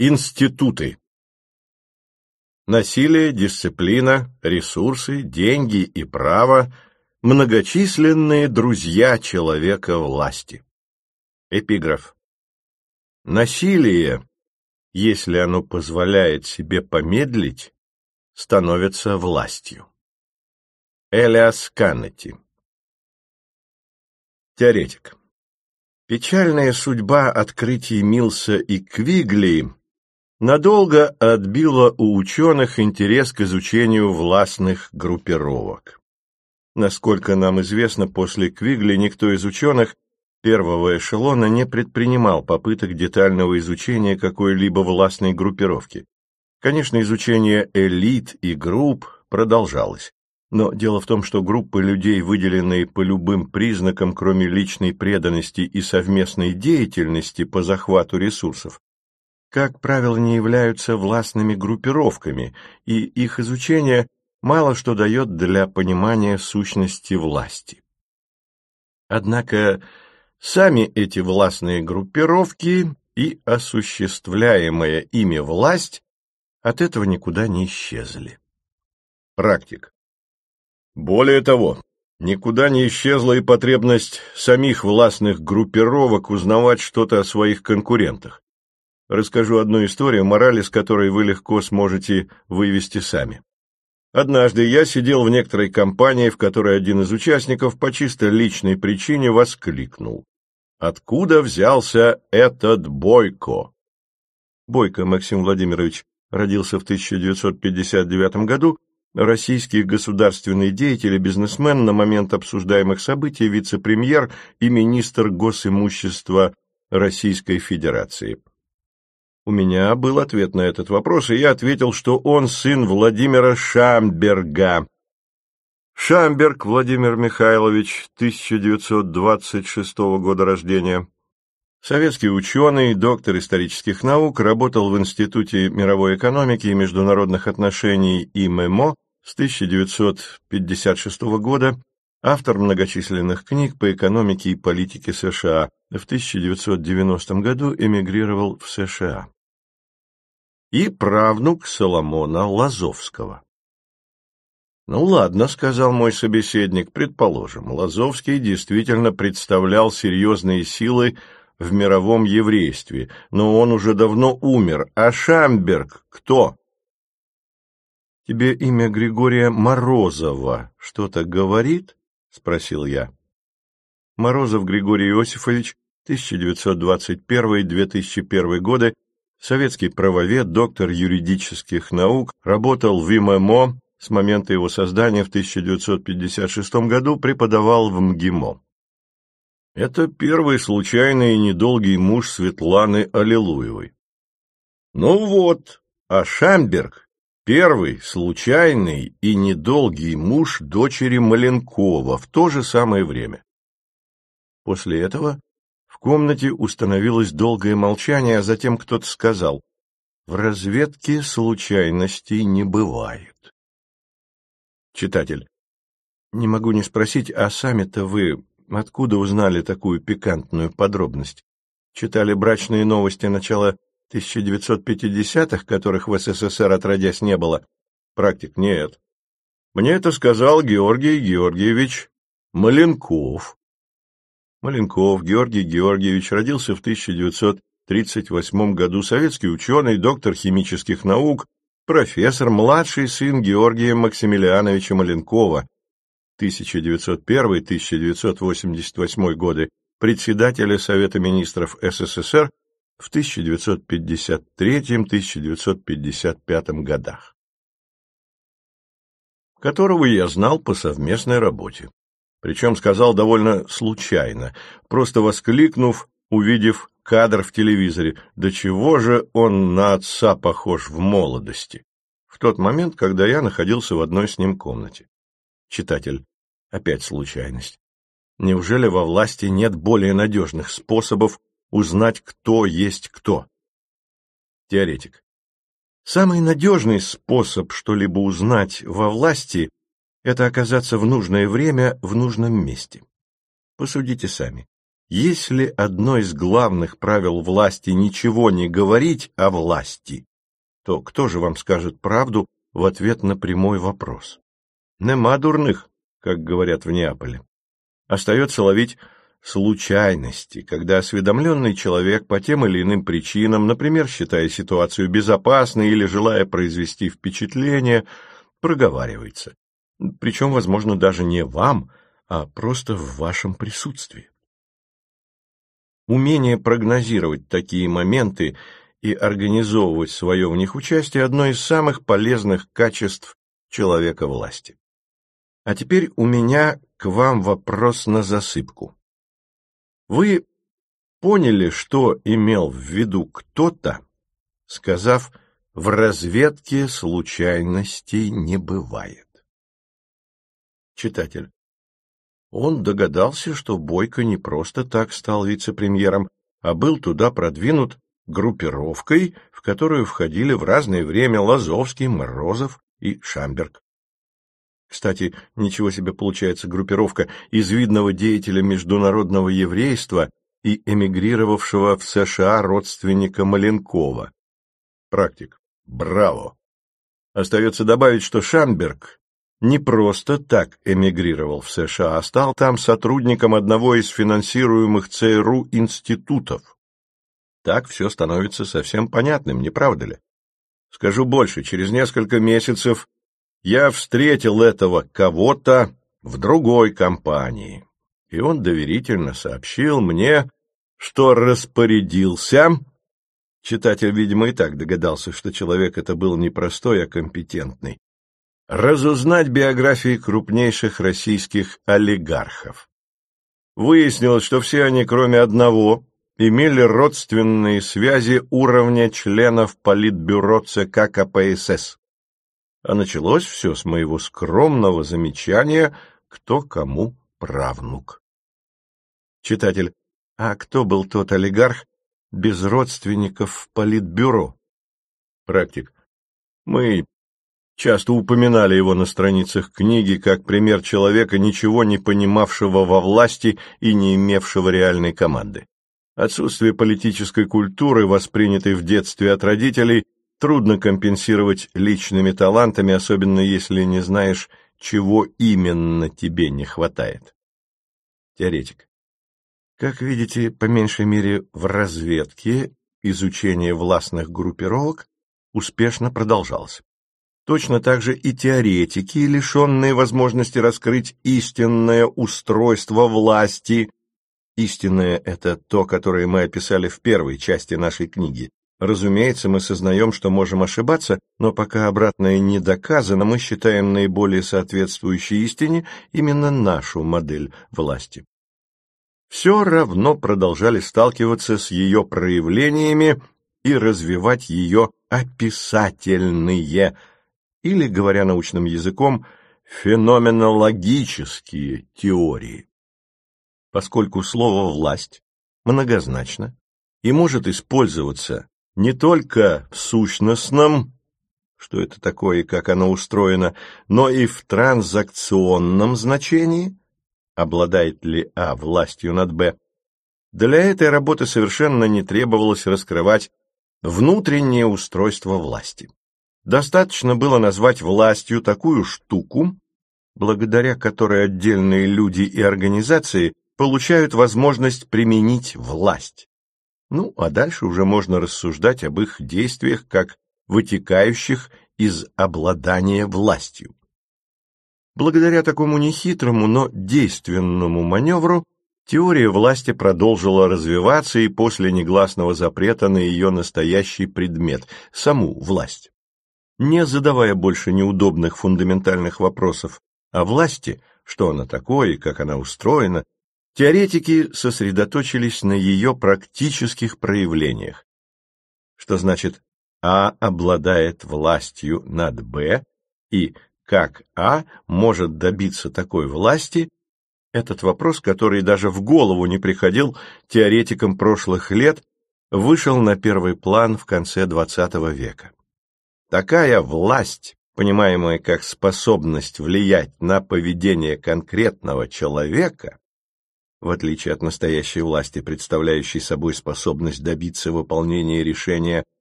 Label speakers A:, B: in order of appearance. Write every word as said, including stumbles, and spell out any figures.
A: Институты. Насилие, дисциплина, ресурсы, деньги и право – многочисленные друзья человека власти. Эпиграф. Насилие, если оно позволяет себе помедлить, становится властью. Элиас Каннети. Теоретик. Печальная судьба открытий Милса и Квигли надолго отбила у ученых интерес к изучению властных группировок. Насколько нам известно, после Квигли никто из ученых первого эшелона не предпринимал попыток детального изучения какой-либо властной группировки. Конечно, изучение элит и групп продолжалось. Но дело в том, что группы людей, выделенные по любым признакам, кроме личной преданности и совместной деятельности по захвату ресурсов, как правило, не являются властными группировками, и их изучение мало что дает для понимания сущности власти. Однако сами эти властные группировки и осуществляемая ими власть от этого никуда не исчезли. Практик. Более того, никуда не исчезла и потребность самих властных группировок узнавать что-то о своих конкурентах. Расскажу одну историю, мораль из которой вы легко сможете вывести сами. Однажды я сидел в некоторой компании, в которой один из участников по чисто личной причине воскликнул: «Откуда взялся этот Бойко?» Бойко Максим Владимирович родился в тысяча девятьсот пятьдесят девятом году, российский государственный деятель и бизнесмен, на момент обсуждаемых событий вице-премьер и министр госимущества Российской Федерации. У меня был ответ на этот вопрос, и я ответил, что он сын Владимира Шамберга. Шамберг Владимир Михайлович, тысяча девятьсот двадцать шестого года рождения. Советский ученый, доктор исторических наук, работал в Институте мировой экономики и международных отношений ИМЭМО с тысяча девятьсот пятьдесят шестого года, автор многочисленных книг по экономике и политике США. В тысяча девятьсот девяностом году эмигрировал в США. И правнук Соломона Лазовского. «Ну ладно», — сказал мой собеседник, — «предположим, Лазовский действительно представлял серьезные силы в мировом еврействе, но он уже давно умер. А Шамберг кто?» «Тебе имя Григория Морозова что-то говорит?» — спросил я. Морозов Григорий Иосифович, тысяча девятьсот двадцать первый — две тысячи первый годы, советский правовед, доктор юридических наук, работал в ИМЭМО с момента его создания в тысяча девятьсот пятьдесят шестом году, преподавал в МГИМО. Это первый случайный и недолгий муж Светланы Аллилуевой. Ну вот, а Шамберг — первый случайный и недолгий муж дочери Маленкова в то же самое время. После этого в комнате установилось долгое молчание, а затем кто-то сказал: «В разведке случайностей не бывает». Читатель. Не могу не спросить, а сами-то вы откуда узнали такую пикантную подробность? Читали брачные новости начала тысяча девятьсот пятидесятых, которых в СССР отродясь не было? Практик. Нет. Мне это сказал Георгий Георгиевич Маленков. Маленков Георгий Георгиевич родился в тысяча девятьсот тридцать восьмом году, советский ученый, доктор химических наук, профессор, младший сын Георгия Максимилиановича Маленкова, тысяча девятьсот первый — тысяча девятьсот восемьдесят восьмой годы, председателя Совета министров СССР в тысяча девятьсот пятьдесят третьем — тысяча девятьсот пятьдесят пятом годах, которого я знал по совместной работе. Причем сказал довольно случайно, просто воскликнув, увидев кадр в телевизоре: «Да чего же он на отца похож в молодости?» В тот момент, когда я находился в одной с ним комнате. Читатель. Опять случайность. Неужели во власти нет более надежных способов узнать, кто есть кто? Теоретик. Самый надежный способ что-либо узнать во власти — это оказаться в нужное время в нужном месте. Посудите сами. Если одно из главных правил власти ничего не говорить о власти, то кто же вам скажет правду в ответ на прямой вопрос? Нема дурных, как говорят в Неаполе. Остается ловить случайности, когда осведомленный человек по тем или иным причинам, например, считая ситуацию безопасной или желая произвести впечатление, проговаривается. Причем, возможно, даже не вам, а просто в вашем присутствии. Умение прогнозировать такие моменты и организовывать свое в них участие – одно из самых полезных качеств человека власти. А теперь у меня к вам вопрос на засыпку. Вы поняли, что имел в виду кто-то, сказав «в разведке случайностей не бывает»? Читатель. Он догадался, что Бойко не просто так стал вице-премьером, а был туда продвинут группировкой, в которую входили в разное время Лазовский, Морозов и Шамберг. Кстати, ничего себе получается группировка из видного деятеля международного еврейства и эмигрировавшего в США родственника Маленкова. Практик. Браво! Остается добавить, что Шамберг не просто так эмигрировал в США, а стал там сотрудником одного из финансируемых ЦРУ институтов. Так все становится совсем понятным, не правда ли? Скажу больше, через несколько месяцев я встретил этого кого-то в другой компании, и он доверительно сообщил мне, что распорядился. Читатель, видимо, и так догадался, что человек это был не простой, а компетентный. Разузнать биографии крупнейших российских олигархов. Выяснилось, что все они, кроме одного, имели родственные связи уровня членов Политбюро ЦК КПСС. А началось все с моего скромного замечания, кто кому правнук. Читатель, а кто был тот олигарх без родственников в Политбюро? Практик, мы часто упоминали его на страницах книги как пример человека, ничего не понимавшего во власти и не имевшего реальной команды. Отсутствие политической культуры, воспринятой в детстве от родителей, трудно компенсировать личными талантами, особенно если не знаешь, чего именно тебе не хватает. Теоретик. Как видите, по меньшей мере в разведке изучение властных группировок успешно продолжалось. Точно так же и теоретики, лишенные возможности раскрыть истинное устройство власти. Истинное – это то, которое мы описали в первой части нашей книги. Разумеется, мы сознаем, что можем ошибаться, но пока обратное не доказано, мы считаем наиболее соответствующей истине именно нашу модель власти. Все равно продолжали сталкиваться с ее проявлениями и развивать ее описательные, или, говоря научным языком, феноменологические теории. Поскольку слово «власть» многозначно и может использоваться не только в сущностном, что это такое и как оно устроено, но и в транзакционном значении, обладает ли А властью над Б, для этой работы совершенно не требовалось раскрывать внутреннее устройство власти. Достаточно было назвать властью такую штуку, благодаря которой отдельные люди и организации получают возможность применить власть. Ну, а дальше уже можно рассуждать об их действиях как вытекающих из обладания властью. Благодаря такому нехитрому, но действенному маневру теория власти продолжила развиваться и после негласного запрета на ее настоящий предмет – саму власть. Не задавая больше неудобных фундаментальных вопросов о власти, что она такое и как она устроена, теоретики сосредоточились на ее практических проявлениях. Что значит А обладает властью над Б и как А может добиться такой власти, этот вопрос, который даже в голову не приходил теоретикам прошлых лет, вышел на первый план в конце двадцатого века. Такая власть, понимаемая как способность влиять на поведение конкретного человека, в отличие от настоящей власти, представляющей собой способность добиться выполнения решения